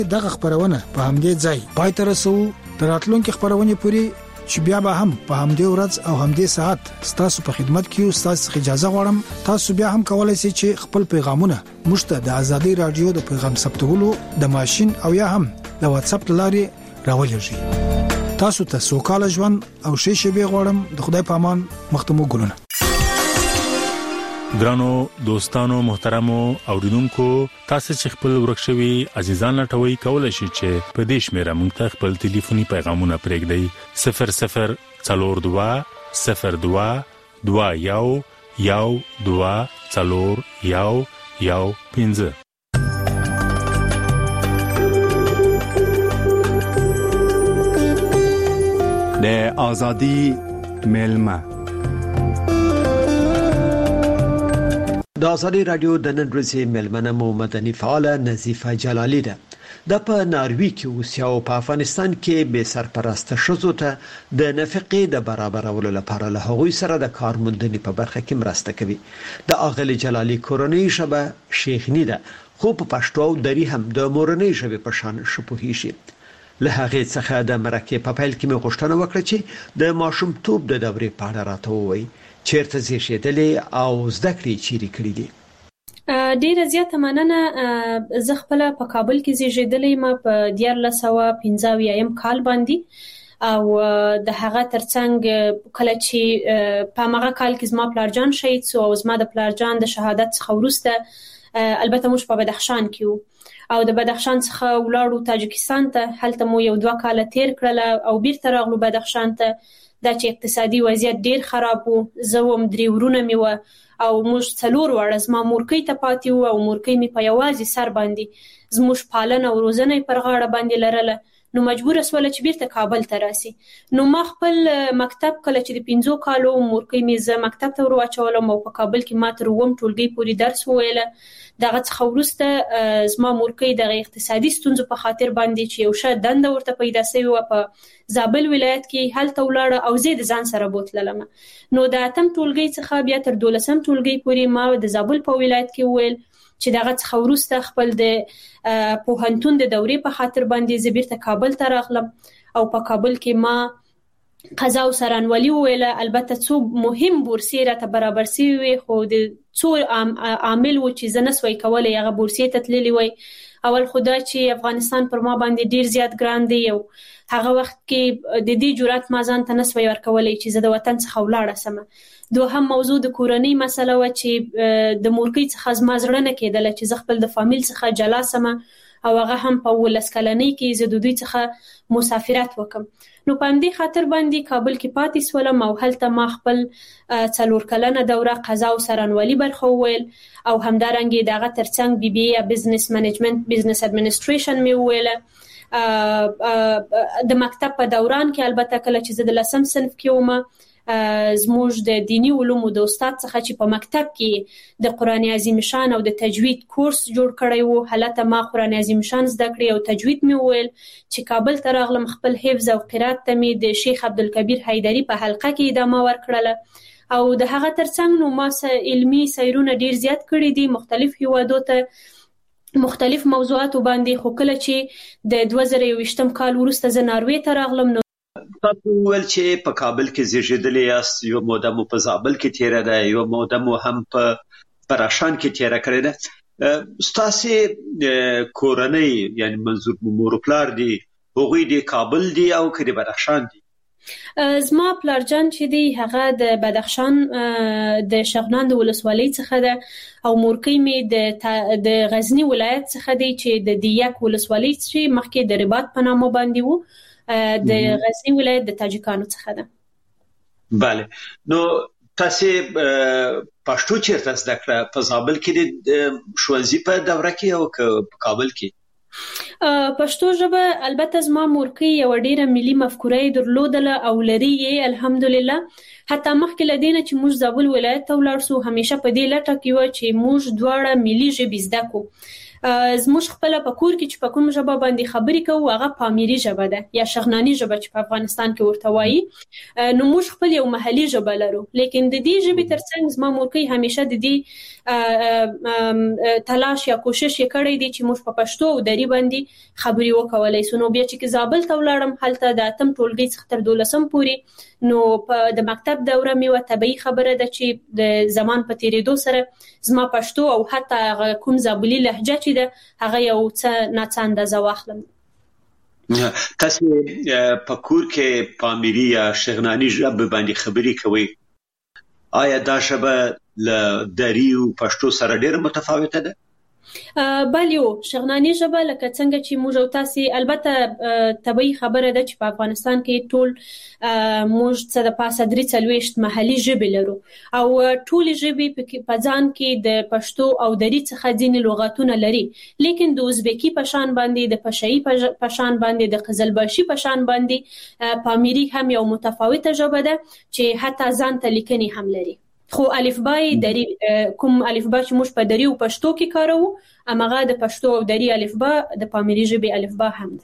دغه خبرونه په همدې ځای پای ته رسو. تر راتلونکي خبرونه پورې چې بیا به هم په همدې ورځ او همدې ساعت ستاسو په خدمت کې یو. ستاسو اجازه غواړم تاسو بیا هم کولای شئ چې خپل پیغامونه موږ ته د ازادي رادیو د پیغام ثبتولو د ماشين او یا هم د واتس اپ لارې راولېږئ. تاسو ته سوکاله ژوند او ښه شپه غواړم. د خدای په امان. مختمو ګلونه. ګرانو دوستانو محترمو اوریدونکو، تاسو چې خپل ورکشوي عزیزان لټوي کولای شئ چې په دې شمیره مونږ ته خپل ټلیفوني پیغامونه پرېږدئ. 000201241115. د ازادي ملما د ازادي رادیو د نن ورځې ملمنه مو مدني فعاله نظیفه جلالی ده. د په ناروی کې اوسیاو په افغانستان کې به سرپرسته شوزو ته د نفقې د برابرولو لپاره له هغوی سره د کارموندنې په برخه کې مرسته کوي. د اغلی جلالی کورنۍ شبه شیخنی ده، خو په پښتو او دری هم د مورنۍ ژبې په شان شپوهی شي. له هغه څخه د مرکه په پیل کې مې غوښتنه وکړه چې د ماشومتوب د دورې په اړه راته ووایي. چیرته زیږیدلې او زده کړې چیرې کړې دي؟ ډیره زیاته مننه. زه خپل په کابل کې زیږیدلې ما په 1995 کال باندې، او د هغه ترڅنګ کله چې په هغه کال کې زما پلارجان شهید شو او زما د پلارجان د شهادت څخه وروسته البته موږ په بدخشان کې وو او د بدخشان څخه ولاړو تاجکستان ته. هلته مو 1-2 کال تیر کړل او بیرته راغلو بدخشان ته. دا چې اقتصادي وضعیت ډیر خراب وو. زه هم 3 ورونه مې و او موږ 4 وړه زما مورکۍ ته پاتې وو او مورکۍ مې په یوازې سر باندې زموږ پالنه او روزنه پر غاړه باندې لرله. نو مجبور اسوله چې بیرته کابل ته راسي. نو ما خپل مکتب کله چې د 15 کالو مورکۍ مې زه مکتب ته ورواچولم او په کابل کې ما تر 9 ټولګي پورې درس وویله. دغه څخه وروسته زما مورکۍ د اقتصادي ستونزو په خاطر باندې چې یو شه دنده ورته پیدا شوی و په زابل ولایت کې، هلته ولاړه او زه د ځان سره بوتللم. نو د 8م ټولګي څخه بیا تر 12م ټولګي پورې ما د زابل په ولایت کې ویل چې دغه څخه وروسته خپل د پوهنتون د دورې په خاطر باندې زه بیرته کابل ته راغلم او په کابل کې ما قضا او سرانوالي ویله. البته څو مهم بورسیې راته برابر شوي وي، خو د څو عامل و چې زه نسوای کولی هغه بورسیې ته تللی وای. اول خدا چې افغانستان پر ما باندې ډیر زیات ګران دی او هغه وخت کې د دې جرأت ما ځان ته نسوای ورکولی چې زه د وطن څخه ولاړه سم. دوهم موضوع د کورنۍ مسله و چې د مورکۍ څخه زما زړه نه کېدله چې زه خپل د فامیل څخه جلا سم او هغه هم په 19 کلنۍ کې زه د دوی څخه مسافرت وکم. نو په دې خاطر باندې کابل کې پاتې سولم او هلته ما خپل 4 کلنه دوره قضا او سرانوالي برخه وویل او همدارنګه دغه ترڅنګ BBA بزنس منیجمنت بزنس اډمنستریشن مې وویله. د مکتب په دوران کې البته کله چې زه د 10م صنف کې وم زموږ د دینی علومو د استاد څخه چې په مکتب کې د قرآن عظیم شان او د تجوید کورس جوړ کړی وو، هلته ما قرآن عظیم شان زده کړی او تجوید مې وویل. چې کابل ته راغلم خپل حفظ او قرات ته مې د شیخ عبدالکبیر حیدری په حلقه کې ادامه ورکړله او د هغه ترڅنګ نو ما علمي سیرونه ډیر زیات کړی دي مختلف هیوادو ته مختلف موضوعاتو باندې. خو کله چې د 2021م کال وروسته زه ناروې ته راغلم نو تاسو ول چې په کابل کې زیږیدلې یاست، یو موده مو په زابل کې تیره ده، یو موده مو هم په پراشان کې تیره کړې ده. ستاسو کورنۍ یعنی منظور مور پلار دي هغوی د کابل دي او کړي بدخشان دي؟ زما پلارجان چې دی هغه د بدخشان د شغنان د ولسوالۍ څخه ده او مورکۍ مې د غزنی ولایت څخه دی چې د دیک ولسوالۍ چې مخکې د رباط په نامه باندې وو، د غزنی ولایت د تاجکانو څخه ده. بله. نو تاسو پښتو چیرته زده کړه؟ په زابل کې د ښوونځي په دوره کې او په کابل کې؟ پښتو ژبه البته زما مورکۍ یو ډیره ملي مفکوره درلودله او لري یې الحمدلله. حتی مخکې لدینه چې موږ زابل ولایت ته ولاړ سو همیشه په دې لټه کې و چې موږ دواړه ملي ژبې زده کو. زموږ خپل په کور کې چې په کوم ژبه باندې خبرې کوو هغه پامیری ژبه ده یا شغنانی ژبه چې په افغانستان کې ورته وایي. نو موږ خپل یو محلي ژبه لرو، لیکن د دې ژبې ترڅنګ زما مورکۍ همیشه د دې تلاش یا کوشش کړی دی چې موږ په پښتو او دری باندې خبرې وکولای سو. نو بیا چې زابل ته ولاړم هلته د اتم ټولګي څخه تر 12م پورې نو په د مکتب دوره مې و طبيعي خبره ده چې د زمان په تیریدو سره زما پښتو او حتی کوم زابلی لهجه چې ده هغه یو څه ناڅاندازه واخلم. تاسو په کور کې پامیری یا شغنانی ژبه باندې خبرې کوي، آیا دا ژبه له دری او پښتو سره ډېر متفاوته ده؟ بله شغنانی ژبه لکه څنګه چې موږ او تاسو البته طبيعي خبره ده چې په افغانستان کې ټول موږ څه د پاسه درې څلويشت محلي ژبې لرو او ټول ژبې په ځان کې د پښتو او دری څخه ځینې لغاتونه لري، لیکن د ازبکی په شان باندې د پشايي په شان باندې د قزلباشي په شان باندې پامیری هم یو متفاوته ژبه ده چې حتی ځان ته لیکنې هم لري. خو الفبای دری کوم الفبا چې موږ په دری او پښتو کې کاروو امغه د پښتو او دری الفبا د پامیری ژبې الفبا هم ده.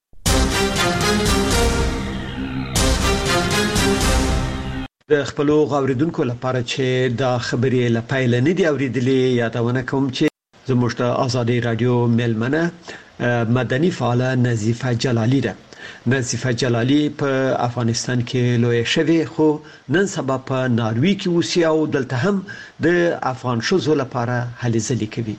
د خپل غوړیدونکو لپاره چې دا خبرې لپاره نه دی اوریدلې یادونه کوم چې زموږ د ازادي رادیو ملمنه مدني فعال نظیفه جلالی ده. نظیفه جلالی په افغانستان کې لوی شوی خو نن سبا په ناروی کې اوسي او دلته هم د افغان شوزو لپاره هلې ځلې کوي.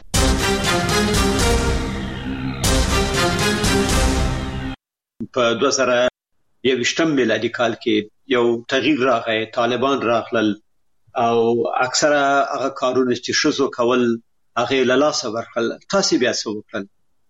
په 2021 میلادي کال کې یو تغییر راغی، طالبان راغلل او اکثره هغه کارونه چې شوزو کول هغه له لاسه ورکړل. تاسو بیا څه وکړل؟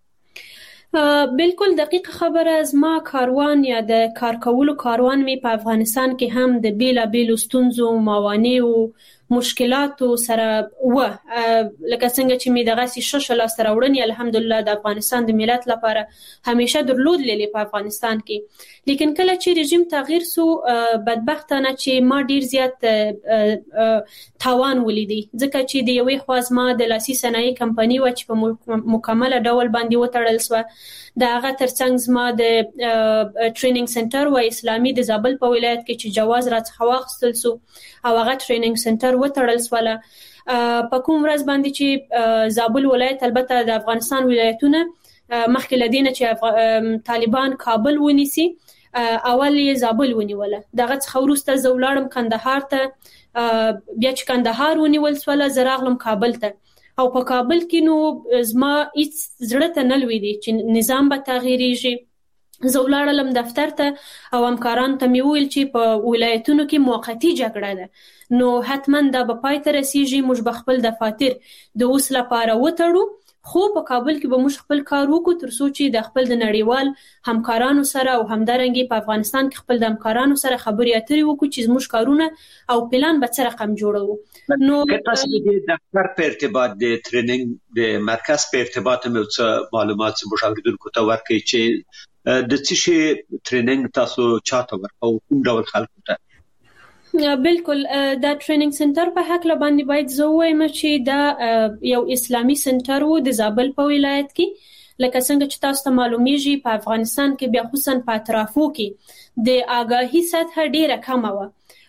بالکل دقیق خبره. زما کاروان یا د کار کولو کاروان می په افغانستان کې هم د بیلا بیل ستونزو موانع او مشکلاتو سره و لکه څنګه چې می دغه شش لاس راوړنی الحمدلله د افغانستان د ملت لپاره همیشه درلود للی په افغانستان کې، لیکن کله چې رژیم تغییر سو بدبختانه چې ما ډیر زیات تاوان ولیدي ځکه چې د یوې خواز ما د لاسي صنایع کمپنی و چې په مکمل ډول باندې وټړل سو. دا هغه ترڅنګ زما د ټریننګ سنټر و اسلامي د زابل په ولایت کې چې جواز راڅخه واخیستل سو او هغه ټریننګ سنټر وټړل سواله په کوم ورځ باندې چې زابل ولایت البته د افغانستان ولایتونه مخکې لدینه چې طالبان کابل ونیسي اول یې زابل ونیوله، دغه څخه وروسته زولاړم کندهار ته، بیا چې کندهار ونیول سواله زراغلم کابل ته او په کابل کې نو زما هیڅ زړه ته نه لوي دي چې نظام به تغییریږي. زولاړلم دفتر ته او همکاران ته مې ویل چې په ولایتونو کې موقتی جګړه ده نو حتما دا به پای ته رسیږي، موږ به خپل دفاتر د اوس لپاره وتړو خو په کابل کې به موږ خپل کار وکړو ترڅو چې د خپل د نړیوال همکارانو سره او همدارنګي په افغانستان کې خپل د همکارانو سره خبرې اترې وکړو چې موږ کارونه او پلان به څه رقم جوړو. نو تاسو د دفتر په ارتباط د ټریننګ د مرکز په ارتباط مې څه معلومات څه مشاوردونکو ته ورکړي چې د څه شي ټریننګ تاسو چاته ورکو کوم ډول خلکو ته؟ بالکل دا ټریننګ سنټر په حق باندې باید زه وایم چې دا یو اسلامي سنټر وو د زابل په ولایت کې، لکه څنګه چې تاسو ته معلومیږي په افغانستان کې بیا خصوصا په اطرافو کې د آگاهی سطح ډیره کمه و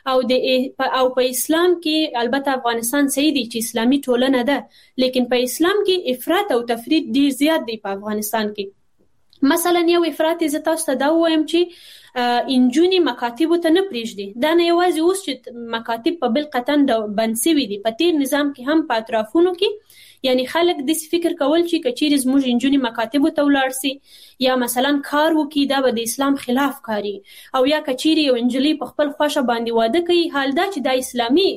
او په اسلام کې البته افغانستان صحیح دی چې اسلامي ټولنه ده، لیکن په اسلام کې افراط او تفریط ډیر زیات دی په افغانستان کې. مثلا یو افراط ز تاسو ته دا وایم چې انجونی مکاتب ته نه پریږدي، دا نه یوازې اوس چې مکاتب په بل قطن د بنسوي دي، په تیر نظام کې هم په اطرافونو کې یعنی خلک د فکر کول چې کچیر زموږ انجونی مکاتب ته ولاړ سي یا مثلا کار وکي دا به د اسلام خلاف کاری او یا کچیر یو انجلی په خپل خوښه باندې واده کوي، حال دا چې د اسلامي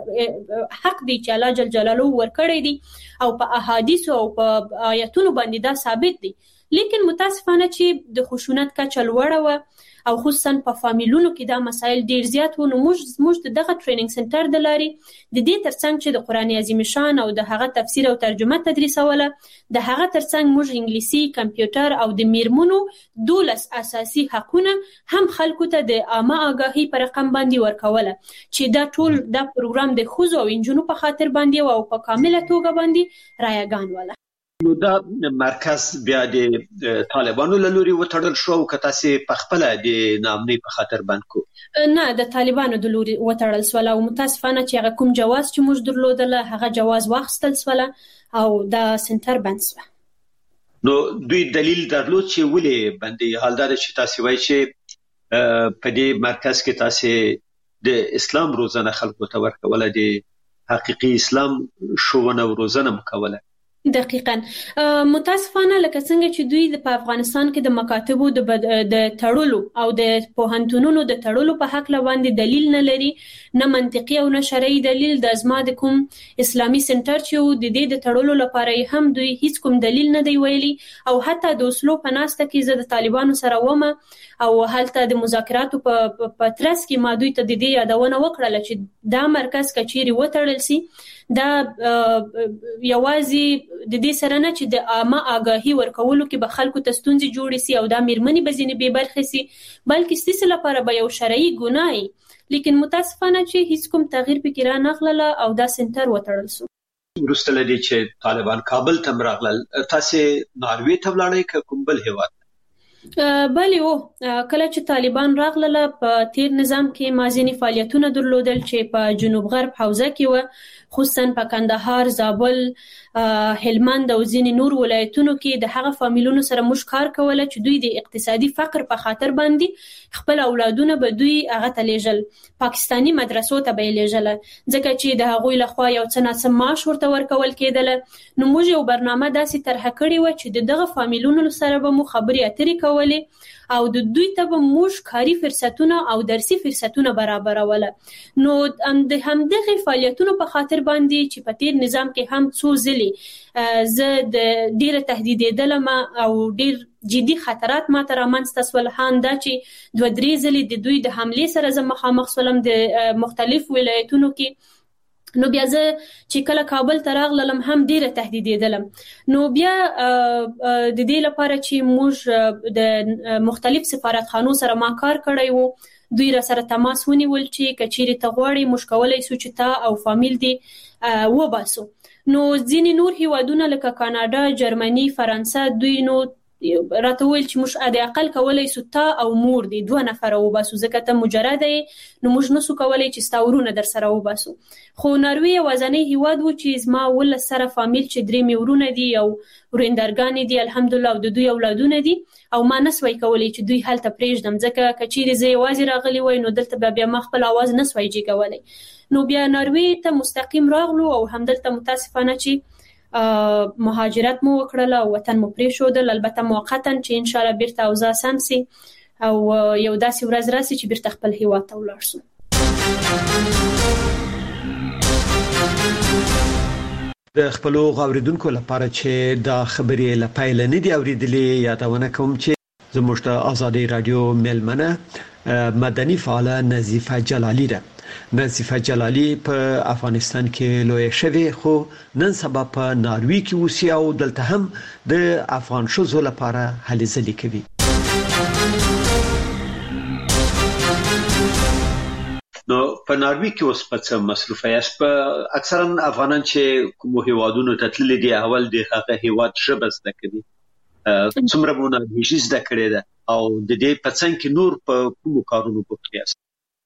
حق دی چې الله جل جلاله ورکړی دی او په احادیث او په آیاتونو باندې دا ثابت دی، لیکن متاسفانه چې د خشونت کچه لوړه و او خصوصا په فامیلونو کې دا مسایل ډیر زیات و. نو موږ دغه ټریننګ سنټر د لاري د دې ترڅنګ چې د قران عظیم شان او د هغه تفسیر او ترجمه تدریسوله، د هغه ترڅنګ موږ انګلیسي، کمپیوټر او د میرمنو 12 اساسي حقونه هم خلکو ته د عامه آگاهی پر رقم باندې ورکوله چې دا ټول دا پروګرام د خوځو او انجونو په خاطر باندې او په کامله توګه باندې رایگان ولا. نو دا مرکز بیا د طالبانو له لوري وتړل شو او که تاسو په خپل د نامنۍ په خاطر بند کو؟ نه، د طالبانو د لوري وتړل سول او متاسفانه چې هغه کوم جواز چې موږ درلودله هغه جواز واخیستل سول او دا سنټر بند سو. نو دوی دلیل درلود چې ولې بندي؟ حال دا چې تاسو وایي چې په دې مرکز کې تاسو د اسلام روزنه خلکو ته ورکوله، د حقيقي اسلام شوونه او روزنه مکوله. دقیقاً متاسفانه لکه څنګه چې دوی په افغانستان کې د مکاتبو د تړلو او د پوهنتونونو د تړلو په حق باندې دلیل نه لري، نه منطقي او نه شرعي دلیل. د ازما د کوم اسلامي سنټر چې د دې د تړلو لپاره هم دوی هیڅ کوم دلیل نه دی ویلي او حتی د اوسلو په ناسته کې زه د طالبانو سره ومه او هلته د مذاکراتو په ترڅ کې ما دوی ته د دې یادونه وکړه چې دا مرکز کچيري وتړل سي. دا یوازې د دې سره نه چې د عامه آگاهي ورکولو کې به خلکو ته ستونزې جوړې سي او دا میرمنې به ځینې بې برخې سي، بلکې ستاسو لپاره به یو شرعي ګناه وي. لیکن متاسفانه چې هیڅ کوم تغییر پکې را نغله او دا سنټر وتړل سو. وروسته لدی چې طالبان کابل ته راغلل، تاسو ناروې ته ولاړئ که کوم بل هیواد؟ بله کله چې طالبان راغله په تیر نظام کې ما ځینې فعالیتونه درلودل چې په جنوب غرب حوزه کې و، خصوصا په کندهار، زابل، هلمند او ځینې نور ولایتونو کې د هغه فامیلونو سره موږ کار کوله چې دوی د اقتصادي فقر په خاطر باندې خپل اولادونه به دوی هغه ته لیږل، پاکستانی مدرسو ته به لیږل، ځکه چې د هغوی لخوا یو څه ناڅه معاش ورته ورکول کېدل. نو موږ یو برنامه داسې طرح کړې و چې دغه فامیلونو سره به مو خبرې اترې کولې او د دوی ته به موږ کاري فرصتونه او درسي فرصتونه برابروله. نو د همدغه فعالیتونو په خاطر باندې چې په تیر نظام کې هم څو ځلې زه د ډیره تهدیدېدلم او ډیر جدي خطرات ما ته رامنځته سول. دا چې 2-3 ځلې د دوی د حمله سره زه مخامخ سولم د مختلف ولایتونو کې. نو بیا زه چې کله کابل ته راغلم هم ډیره تهدیدېدلم. نو بیا د دې لپاره چې موږ د مختلف سفارتخانو سره ما کار کړی وو، دوی را سره تماس ونیول چې کچېری ته غواړي موږ کولای شو چې تا او فامیل دی وباسو. نو ځینې نور هیوادونه لکه کاناډا، جرمني، فرانسه دوی نو راته ویل چې موږ د اقل کولای سو تا او مور دي 2 نفر وباسو، ځکه ته مجرد یې نو موږ نسو کولای چې ستا ورونه در سره وباسو. خو ناروی وزنی هیواد و چې زما ول سره فامیل چې 3 ورونه دي او ورندرګان دي الحمدلله او د دوی اولادونه دي او ما نسوي کولای چې دوی حالت پرېږدم، ځکه کچېری زه یوازې راغلی وای نو دلته بیا ما خپل आवाज نسوي جی کولای. نو بیا ناروی ته مستقیم راغلو او همدلته متاسفانه چې مهاجرت مو وکړله او وطن مو پرېښودل، البته موقتا چې ان شاء الله بیرته اوضاع سم سي او یو داسې ورځ راسي چې بیرته خپل هیواد ته ولاړ شو. د خپل غوړیدونکو لپاره چې دا خبرې لپاره نه دی اوریدلې یادونه کوم چې زموږ د ازادي رادیو ملمنه مدني فعال نظیفه جلالی ده. نظیفه جلالی په افغانستان کې لوی شوی خو نن سبا په ناروی کې اوسي او دلته هم د افغان شوزو لپاره هلې ځلې کوي. نو په ناروی کې اوس په څه مصروفه یاست؟ په اکثرا افغانان چې کوم هیوادونو ته تللي دي اول د هغه هیواد ژبه زده کوي، څومره مونږ هیڅ زده کړې ده او د دې په څنګ کې نور په کوم کارونو بوخت یاست؟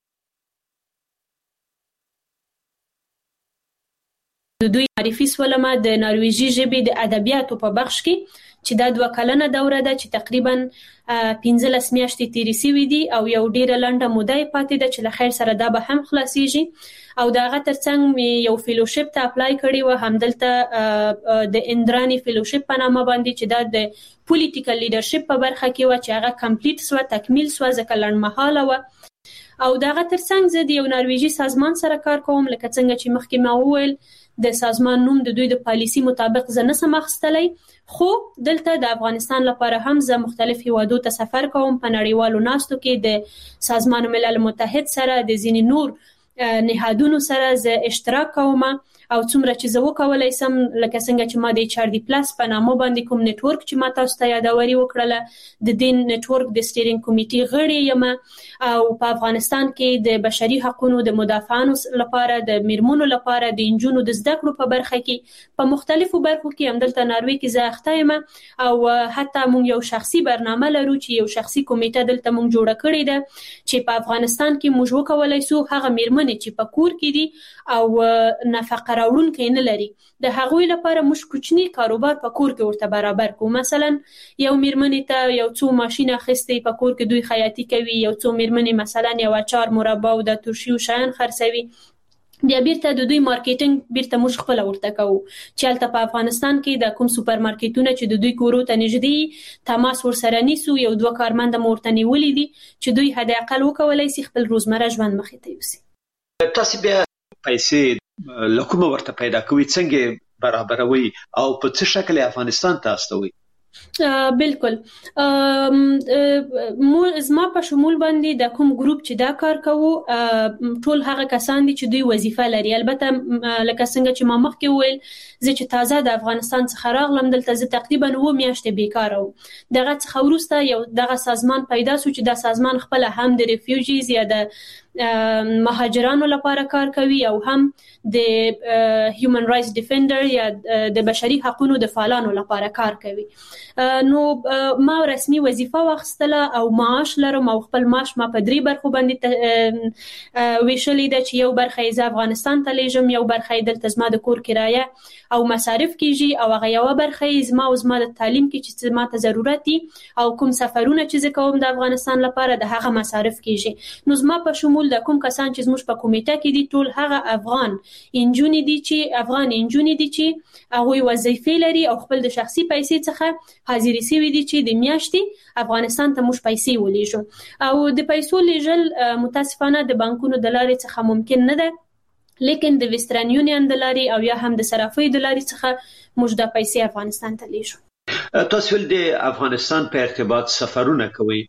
د دوی معرفي سولمه د نارویجي ژبې د ادبیاتو په بخش کې چې دا 2 کلنه دوره ده چې تقریبا 15 میاشتې تیرې سوي دي او یو ډیره لنډه موده پاتې ده چې له خیر سره دا به هم خلاصيږي. او دا غا ترڅنګ یو فیلوشپ ته اپلای کړی و همدلته د اندرانی فیلوشپ په نامه باندې چې دا د پولیټیکل لیډرشپ په برخه کې و چې هغه کمپلیټ سو تکمیل سو ځکه لنډمهاله و. او دا غا ترڅنګ زه د یو نارویجي سازمان سره کار کوم، لکه څنګه چې مخکې ما وویل د سازمان نوم د دوی د پالیسی مطابق زه نسم اخیستلی، خو دلته د افغانستان لپاره هم زه مختلف هیوادو ته سفر کوم، په نړیوالو ناستو کې د سازمان ملل متحد سره د ځینې نور نهادونو سره زه اشتراک کوم او څومره چې زه وکولای سم لکه څنګه چې ما د HRD پلس په نامه باندې کوم نتورک چې ما تاسو ته یادوري وکړله د دین نتورک د سټیرینګ کمیټې غړی یم او په افغانستان کې د بشري حقوقو د مدافعانو لپاره د میرمنو لپاره د انجونو د زده کړو په برخه کې په مختلفو برخو کې همدلته ناروی کې زه اخته یم او حتی موږ یو شخصي برنامه لرو چې یو شخصي کمیټه دلته موږ جوړه کړې ده چې په افغانستان کې موږ وکولای سو هغه میرمنې چې په کور کې دي او نفقه راوړونکي نه لري د هغوی لپاره موږ کوچنی کاروبار په کور کې ورته برابر کوو. مثلا یو میرمنې ته یو څو ماشين اخیستي په کور کې دوی خیاطي کوي، یو څو میرمنې مثلا یو اچار مربا او د ترشي او شیان خرڅوي، بیا بیرته د دوی مارکیټینګ بیرته موږ خپل ورته کوو چې هلته په افغانستان کې د کوم سوپر مارکیټونه چې د دوی کورو ته نږدې تماس ورسره نیسو یو دوه کارمند مورته نیولې دي چې دوی حد اقل وکولای شي خپل روزمره ژوند مخې ته یوسي. تاسو بیا پیسې لکومه ورته پیدا کوي څنګه برابروي او په څه شکل افغانستان ته استوي؟ بالکل زما په شمول باندې د کوم ګروپ چې دا کار کوو ټول هغه کسان دي چې دوی وظیفه لري. البته لکه څنګه چې ما مخکې وویل زه چې تازه د افغانستان څخه راغلم دلته زه تقریبا 9 میاشتې بیکاره وم. دغه څخه وروسته یو دغه سازمان پیدا شو چې دا سازمان خپل هم د ریفیوجیز یا د مهاجرانو لپاره کار کوي او هم د هیومن رائټس ډیفندر یا د بشري حقوقو د فعالانو لپاره کار کوي. نو ما رسمي وظیفه واخستله او معاش لرم او خپل معاش ما په 3 برخو باندې ویشلې ده چې یو برخه یې افغانستان ته لیږم، یو برخه یې دلته زما د کور کرایه او مصارف کیږي او هغه یو برخه یې زما د تعلیم کې چې ما ته ضرورت دي او کوم سفرونه چې زه کوم د افغانستان لپاره د هغه مصارف کیږي. نو زما په شمول د کوم کسان چې زموږ په کمیټه کې دي ټول هغه افغان انجونې دي چې هغه وظیفې لري او خپل د شخصي پیسې څخه حاضرې سوي دي چې د میاشتې افغانستان ته موږ پیسې ولېږو او د پیسو لیږل متاسفانه د بانکونو د لارې څخه ممکن نه ده، لیکن د ویسټرن یونین د لارې او یا هم د صرافۍ د لارې څخه موږ د پیسې افغانستان ته لیږو. تاسو ول د افغانستان په ارتباط سفرونه کوي،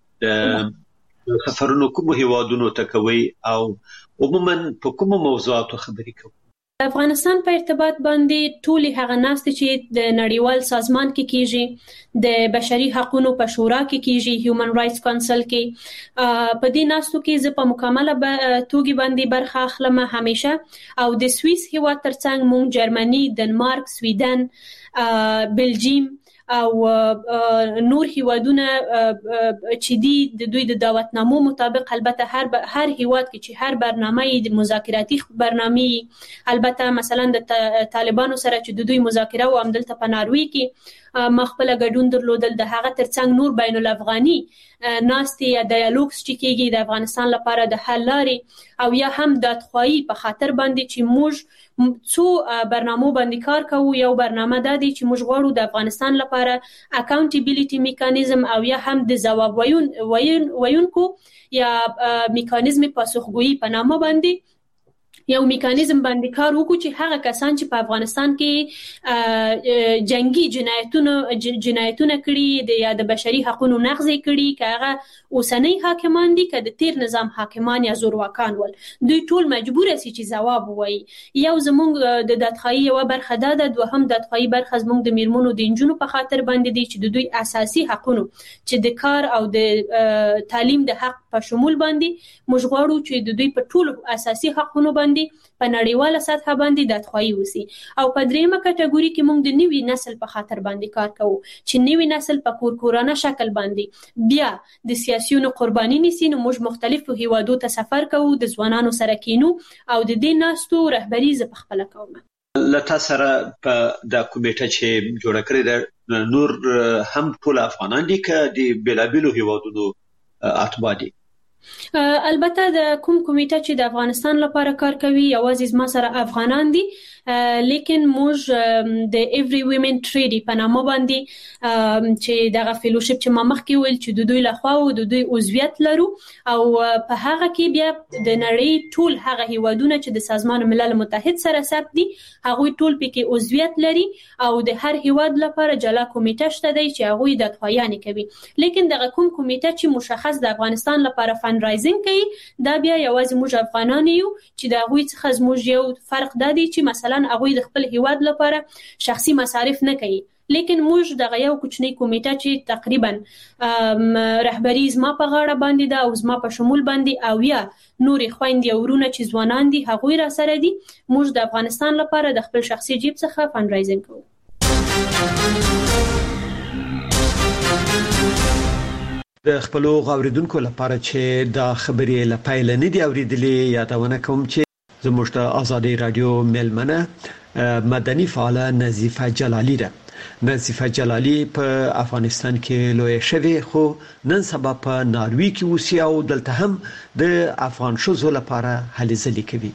سفرونه کوم هیوادونو ته کوي او عموما په کوم موضوعاتو خبرې کوي؟ افغانستان په ارتباط باندې ټول هغه ناست چې د نړیوال سازمان کې کیږي، د بشري حقوقو په شورا کې کیږي، هیومن رائټس کونسل کې، په دې ناستو کې زه په مکمله توګه باندې برخه اخلم همیشه او د سوئیس هیواد ترڅنګ مونږ جرمني، دنمارک، سویډن، بلجیم او نور هیوادونه چې د دوی د دعوتنامو مطابق البته هر هیواد کې چې هر برنامه د مذاکراتي برنامه البته مثلا د طالبانو سره چې د دوی مذاکره و عمدلته په ناروی کې مخبل ګډون درلودل د هغه ترڅنګ نور بین الافغاني ناستي یا ډایالوګز چې کېږي د افغانستان لپاره د حل لارې او یا هم د تخوایي په خاطر باندې چې موږ څو برنامو باندې کار کوو. یو برنامه دا دی چې موږ غواړو د افغانستان لپاره اکاونټیبیلیټي میکانیزم او یا هم د ځواب ویونکو یا میکانیزم پاسخګویي په نامه باندې یو میکانیزم باندې کار وکړو چې هغه کسان چې په افغانستان کې جنگي جنایتونه کړي دي یا د بشري حقوقو نقض کړي که هغه اوسنۍ حاکمان دي که د تیر نظام حاکمان یا زورواکان ول، دوی ټول مجبور سي چې ځواب ووایي. یو زموږ د دادخواهي یو برخه ده، دوهم دادخواهي برخه زموږ د میرمنو د انجونو په خاطر باندې دي چې د دوی اساسي حقوقو چې د کار او د تعلیم د حق په شمول باندې موږ غواړو چې د دوی په ټول اساسي حقوقو باندې په نړیواله سطح باندې دادخواهي وسی. او په دریمه کټګوري کې موږ د نوي نسل په خاطر باندې کار کوو چې نوي نسل په کورانه شکل باندې بیا د سیاسيونو قرباني نيسي. نو موږ مختلفو هیوادو ته سفر کوو، د ځوانانو سره کینو او د دې ناستو رهبری ز په خپل کوم. لته سره په د کمیټه چې جوړ کړی د نور هم ټول افغانان دي که د بلابلو هیوادونو اتباع دي؟ البته د کوم کمیټه چې د افغانستان لپاره کار کوي یوازې ما سره افغانان دي، لیکن موږ د ایوری ویمن ټریډي په نامه باندې چې دغه فیلوشپ چې ما مخکې ویل چې د دوی لخوا او د دوی عضویت لرو او په هغه کې بیا د نړۍ ټول هغه هیوادونه چې د سازمان ملل متحد سره ثبت دي هغه ټول پکې عضویت لري او د هر هیواد لپاره جلا کمیټه شته دی چې هغه د دادخواهی کوي. لیکن دغه کوم کمیټه چې مشخص د افغانستان لپاره فند رایزینګ کوي دا بیا یوازې موږ افغانان یو چې دا غوي څخه زموږ یو فرق دی چې مثلا مثلا هغه د خپل هیواد لپاره شخصي مصارف نه کوي لیکن موږ دغه یو کوچنی کمیټه چې تقریبا رهبری زما په غاړه باندې ده او زما په شمول باندې او یا نورې خويندې او ورونه چې ځوانان دي هغوی را سره دي موږ د افغانستان لپاره د خپل شخصي جیب څخه فند رایزینګ کوو. د خپل غوړیدونکو لپاره چې دا خبرې لپاره نه دی اوریدلې یادونه کوم چې زموږ د آزادۍ رادیو ملمنه مدني فعال نظیفه جلالی ده. نظیفه جلالی په افغانستان کې لوی شوی خو نن سبا په ناروی کې اوسي او دلته هم د افغان شوزو لپاره هلې ځلې کوي.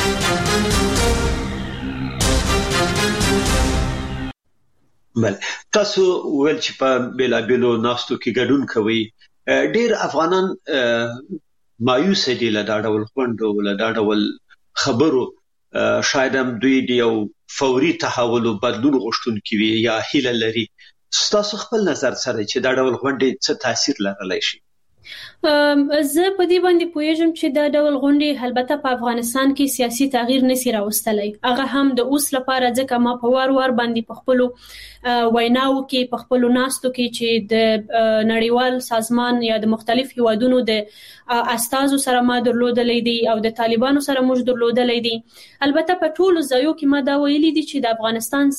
بل تاسو ول چې په بلابلو ناستو کې ګډون کوي ډېر افغانان مایوس دي له دا ډول خوندو له دا ډول خبرو شاید هم دوی دیو فوري تحول او بدلون غوښتونکي وي یا هیله لري. تاسو خپل نظر سره چې دا ډول غونډې څه تاثیر لرلی شي؟ زه په دې باندې پوهیږم چې دا ډول غونډې البته په افغانستان کې سیاسي تغییر نشي راوستلی هغه هم د اوس لپاره ځکه ما په وار باندې په خپل ویناو کې په خپل ناستو کې چې د نړیوال سازمان یا د مختلف هیوادونو د استازو سره ما درلودلې دي او د طالبانو سره موږ درلودلې دي البته په ټولو ځایو کې ما دا ویلي دي چې د افغانستان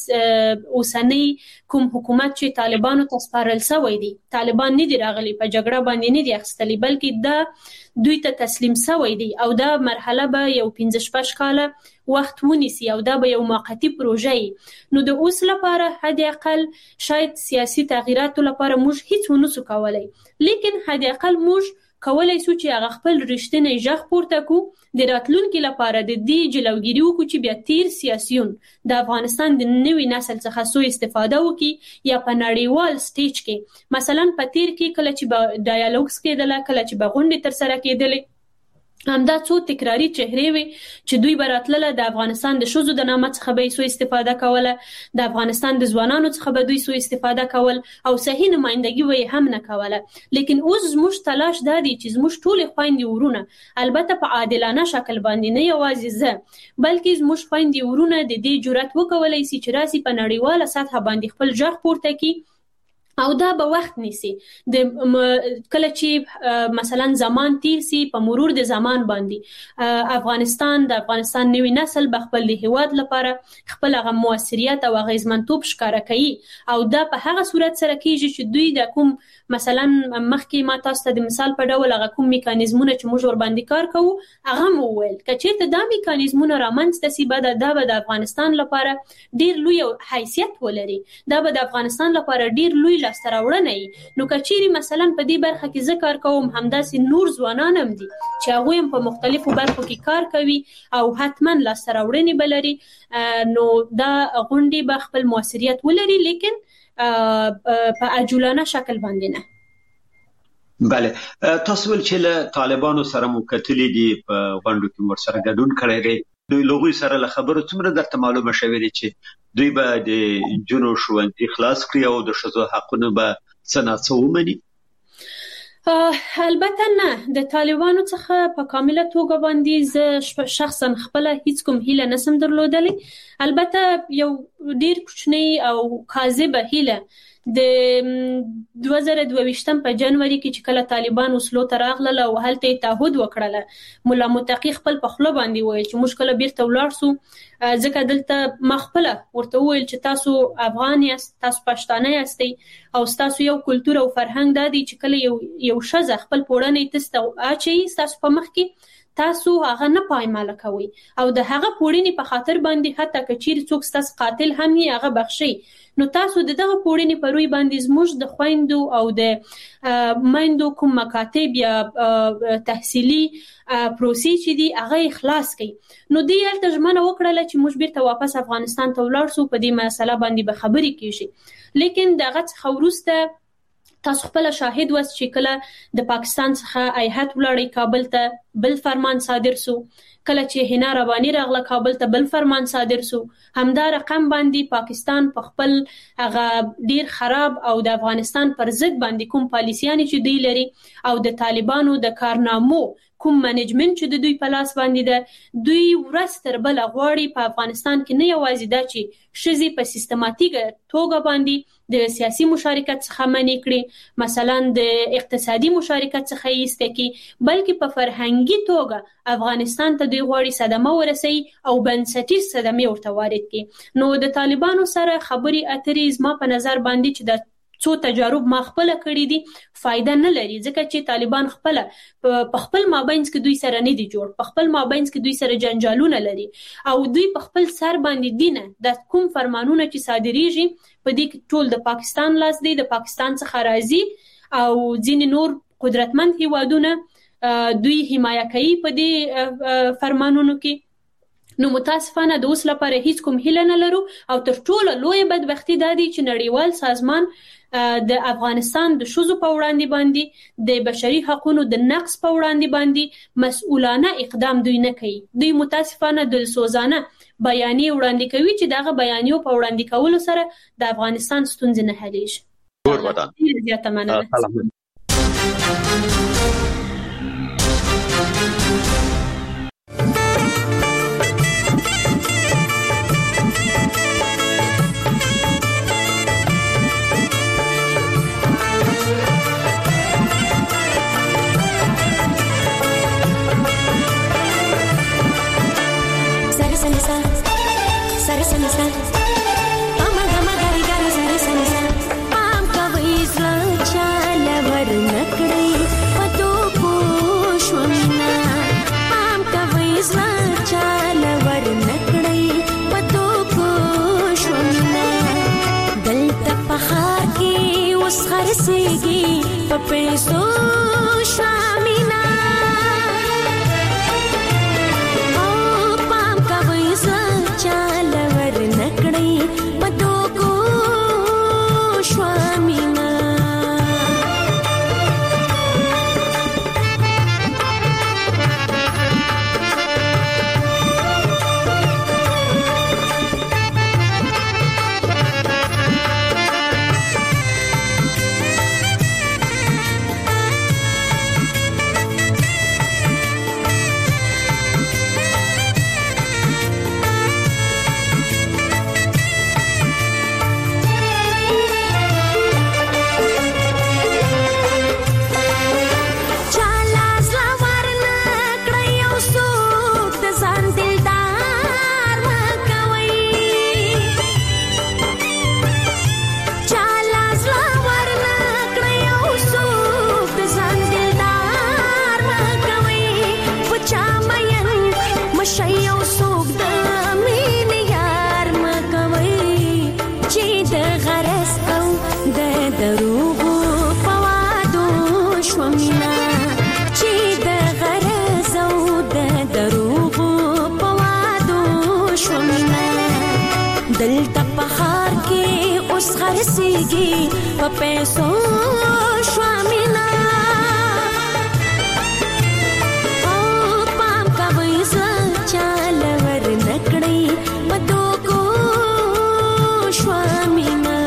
اوسنۍ کوم حکومت چې طالبانو ته سپارل شوی دي طالبان نه دي راغلي په جګړه باندې نه دي اخستلي بلکې دا دوی ته تسلیم شوی دي او دا مرحله به یو 15 کاله وخت ونیسي او دا به یو موقتی پروژه نو د اوس لپاره حد اقل شاید سیاسي تغییراتو لپاره موږ هیڅ ونسو کولای لیکن حد اقل موږ کولای شو چې هغه خپل رښتینی ژغ پورته کو د راتلونکو لپاره د دې جلوګیری وکړو چې بیا تیر سیاسيون د افغانستان د نوي نسل څخه سو استفاده وکړي یا په نړیوال سټیج کې مثلا په تیر کې کله چې ډایالوګز کېدل کله چې بغونډې تر سره کېدل همدا څو تکراری چهرې وي چې دوی براتله د افغانستان د شوزو د نامه څخه به سو استفاده کوله د افغانستان د ځوانانو څخه به دوی سو استفاده کول او صحیح نمائندګي وي هم نه کوله لیکن اوس زموږ تلاش دا دی چې زموږ ټول خويندې ورونه البته په عادلانه شکل باندې نه یوازې زه بلکې زموږ خويندې ورونه د دې جرأت وکولای شي چې راسي په نړیواله سطح باندې خپل ژغ پورته کړي او دا به وخت نیسي د کله چې مثلا زمان تیر سي په مرور د زمان باندې افغانستان نوی نسل به خپل هیواد لپاره خپل هغه موثریت او غیزمنتوب ښکارا کوي او دا په هغه صورت سره کیږي چې دوی د کوم مثلا مخکې ما تاسو ته د مثال په ډول هغه کوم میکانیزمونه چې موږ ور باندې کار کوو هغه مو ویل کچې ته دا میکانیزمونه رامنځته سي به دا به د افغانستان لپاره ډیر لوی حیثیت ولري دا به د افغانستان لپاره ډیر لوی لاسته راوړنه نو کچېری مثلا په دې برخه کې ذکر کوم همداسې نور ځوانان هم دي چې هغه هم په مختلفو برخو کې کار کوي او حتما لاسته راوړنه بلري نو دا غونډې به خپل موثریت ولري لیکن په عجولانه شکل باندې نه. بله تاسو ول چې له طالبانو سره مکتلې دي په غونډو کې ورسره ګډون کړی دی دوی لوګي سره له خبرو څومره درته معلومه شوې دي چې دوی به د جنو ښوونځي خلاص کړي او د شذو حقونه به څنګه ومني؟ البته نه د طالبانو څخه په کامله توګه باندې زه شخصا خپل هیڅ کوم هیله نسم درلودلې البته یو ډیر کوچنی او کاذبه هیله د 2022 په جنوري کې چې کله طالبان وسلو ته راغله او هلته تعهد وکړله مولا متقی خپل په خپل باندې وایي چې مشکله بیرته ولاړ سو ځکه دلته مخبله ورته ویل چې تاسو افغان یاست تاسو پښتانه یاستئ او تاسو یو کلچر او فرهنګ دادی چې کله یو شزه خپل پوړنې تاسو اچي تاسو په مخ کې تاسو هغه نه پایماله کوي او د هغه پوړنې په خاطر باندې حتی کچیر څوک تاسو قاتل هم یې هغه بخشي نو تاسو دغه پوړنې په روی باندې زموږ د خويندو او د مایندو کوم مکاتب یا تحصیلي پروسې چې دي هغه اخلاص کړي نو دې ترجمه وکړه چې موږ بیرته واپس افغانستان ته ولاړ شو په دې مسله باندې به خبرې کیږي لیکن دغه خورسته تاسو خپل شاهد وس چې کله د پاکستان څخه ایهات ولاړی کابل ته بل فرمان صادر سو، کله چې حنا ربانی راغله کابل ته بل فرمان صادر سو. همدا رقم باندې پاکستان په خپل هغه ډیر خراب او د افغانستان پر ضد باندې کوم پالیسیانی چې دی لري او د طالبانو د کارنامو کوم منیجمنت چې د دوی په لاس باندې ده، دوی ورځ تر بل غواړي په افغانستان کې نه یوازې دا چې شذې په سیستماتیک توګه باندې د سیاسي مشارکت څخه منې کړي، مثلا د اقتصادي مشارکت څخه یې ایسته کړي، بلکې په فرهنګي توګه افغانستان ته دوی غواړي صدمه ورسوي او بنسټیز صدمې ورته وارد کړي. نو د طالبانو سره خبرې اترې زما په نظر باندې چې د څو تجارب ما خپل کړی دي فائدہ نه لري، ځکه چې طالبان خپل په خپل مابینس کې دوی سره نه دي جوړ، په خپل مابینس کې دوی سره جنجالونه لري او دوی په خپل سر باندې دینه د کوم فرمانونه چې صادریږي په دې کې ټول د پاکستان لاس دی، د پاکستان څخه راځي او ځینې نور قدرتمند هیوادونه دوی حمایه کوي په دې فرمانونو کې. نو متاسفانه د اوس لپاره هیڅ کوم هیله نه لرو او تر ټولو لوی بدبختی دا دی چې نړیوال سازمان د افغانستان د شذو په وړاندې باندې د بشري حقوقو د نقض په وړاندې باندې مسؤلانه اقدام دوی نه کوي. دوی متاسفانه د سوزانه بیانیه وړاندې کوي چې دغه بیانیو په وړاندې کولو سره د افغانستان ستونزې نه حلیږي. ډیر زیاته مننه. पैसो शामिना ओ पाम का वैसा चालवर नकड़ी पतो को स्वामिना Sigi pa peso shwamina oh pam ka vaisa chalawar nakdi pato ko shwamina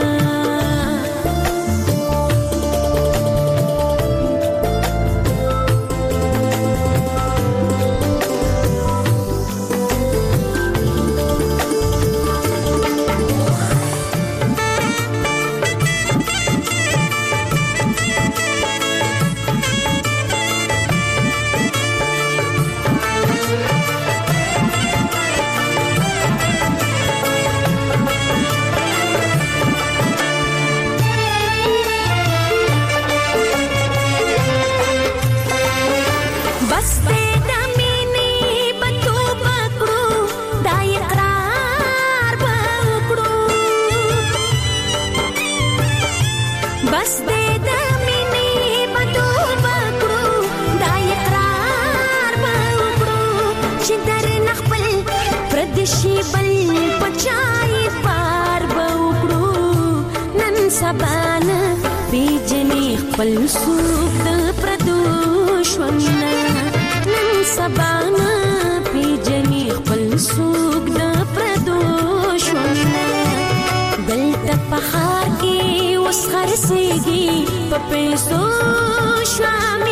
خپل سوق د پردوش ومنا نن سبانا پیجنې خپل سوق د پردوش ومنا دلته په خار کې اوس خرڅېږي په پیسو شوامه